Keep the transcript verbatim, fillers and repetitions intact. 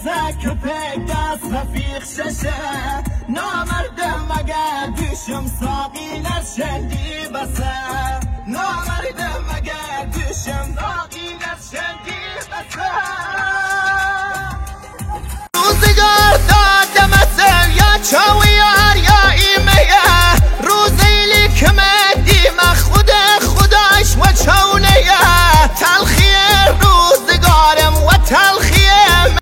مثل köpek دست رفیق ششه نامردم مگر دوشم ساقیلر شندی بسه نامردم مگر دوشم ساقیلر شندی بسه روزگار دادم از یا چاوی